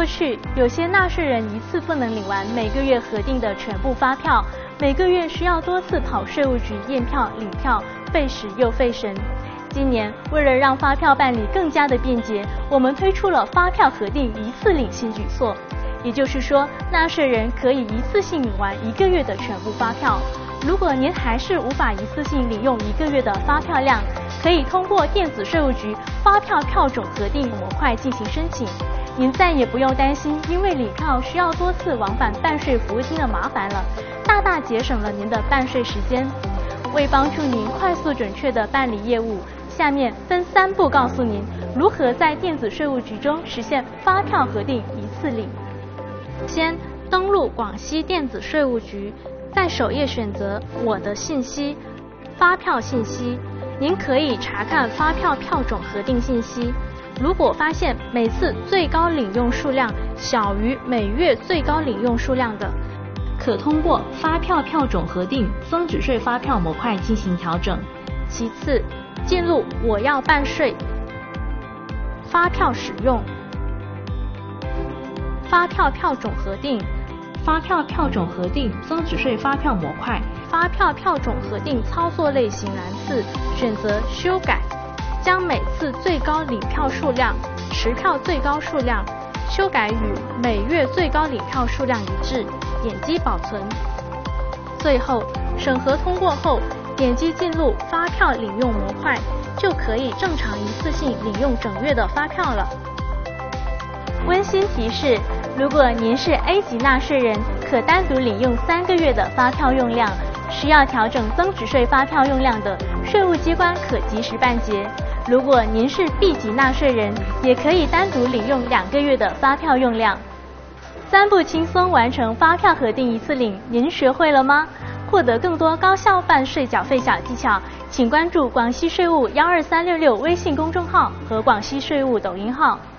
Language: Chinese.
去，有些纳税人一次不能领完每个月核定的全部发票，每个月需要多次跑税务局验票、领票，费时又费神。今年为了让发票办理更加的便捷，我们推出了发票核定一次领新举措，也就是说，纳税人可以一次性领完1个月的全部发票。如果您还是无法一次性领用1个月的发票量，可以通过电子税务局发票票种核定模块进行申请。您再也不用担心因为领票需要多次往返办税服务厅的麻烦了，大大节省了您的办税时间。为帮助您快速准确地办理业务，下面分3步告诉您如何在电子税务局中实现发票核定一次领。先登录广西电子税务局，在首页选择我的信息、发票信息，您可以查看发票票种核定信息。如果发现每次最高领用数量小于每月最高领用数量的，可通过发票票种核定增值税发票模块进行调整。其次，进入我要办税、发票使用、发票票种核定、发票票种核定增值税发票模块，发票票种核定操作类型栏次选择修改，将每次最高领票数量、持票最高数量修改与每月最高领票数量一致，点击保存。最后，审核通过后，点击进入发票领用模块，就可以正常一次性领用整月的发票了。温馨提示，如果您是 A 级纳税人，可单独领用3个月的发票用量，需要调整增值税发票用量的，税务机关可及时办结。如果您是 B 级纳税人，也可以单独领用2个月的发票用量。3步轻松完成发票核定一次领，您学会了吗？获得更多高效办税缴费小技巧，请关注广西税务12366微信公众号和广西税务抖音号。